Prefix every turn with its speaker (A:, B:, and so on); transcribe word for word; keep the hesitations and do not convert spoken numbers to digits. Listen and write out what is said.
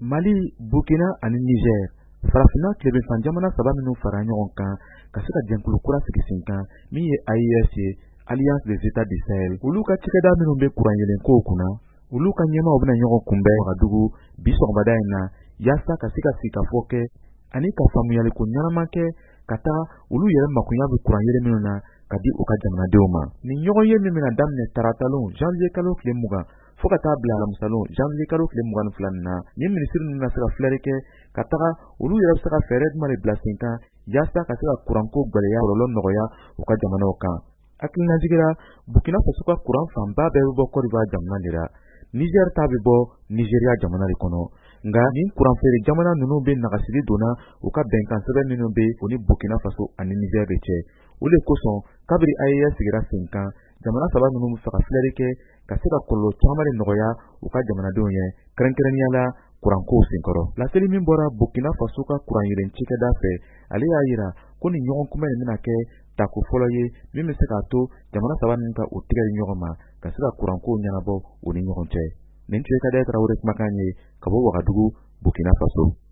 A: Mali, Burkina ani Niger farafinna tilebinfan jamana saba minnu fara ɲɔgɔn kan ka se ka jɛnkulu kura sigi sen kan min ye A E S ye Alliance des États du Sahel. Olu ka cɛkɛda minnu bɛ kuran yelen kow kunna, olu ka ɲɛmaaw bɛna ɲɔgɔn kunbɛn Wagadugu bi sɔgɔmada in na yaasa ka se ka sigikafɔ kɛ ani ka faamuyaliko ɲɛnama kɛ ka taga olu yɛrɛ makunya bɛ kuran yelen minnu na ka di u ka jamanadenw ma. Nin ɲɔgɔn ye min bɛna daminɛ taratalon janvier kalo tile mugan fo ka taa bila alamisalon janvier kalo tile mugan ni fila na ni minisiri ninnu na se ka filɛri kɛ ka taga olu yɛrɛ bɛ se ka fɛɛrɛ jumɛn de bila sen kan yaasa ka se ka kuranko gɛlɛya kɔlɔlɔ nɔgɔya u ka jamanaw kan. Hakilinajigira Burkina Faso ka kuran fanba bɛɛ bɛ bɔ Côte d'Ivoire jamana de la. Niger ta bɛ bɔ Nigeria jamana de kɔnɔ. Nka nin kuranfeere jamana ninnu bɛ nagasiri donna u ka bɛnkan sɛbɛn minnu bɛ o ni Burkina Faso ani Niger de cɛ. O de kosɔn kabiri A E S sigira sen kan jamana saba ninnu bɛ fɛ ka filɛri kɛ ka se ka kɔlɔlɔ caman de nɔgɔya u ka jamanadenw ye kɛrɛnkɛrɛnnenya la kurankow senkɔrɔ. Laseli min bɔra Burkina Faso ka kuran yelen cikɛda fɛ ale y'a jira ko nin ɲɔgɔn kunbɛn in bɛna kɛ tako fɔlɔ ye min bɛ se k'a to jamana saba ninnu ka u tigɛ di ɲɔgɔn ma ka se ka kurankow ɲɛnabɔ u ni ɲɔgɔn cɛ. Nin tun ye Kadaye Tarawele kumakan ye ka bɔ Wagadugu, Burkina Faso.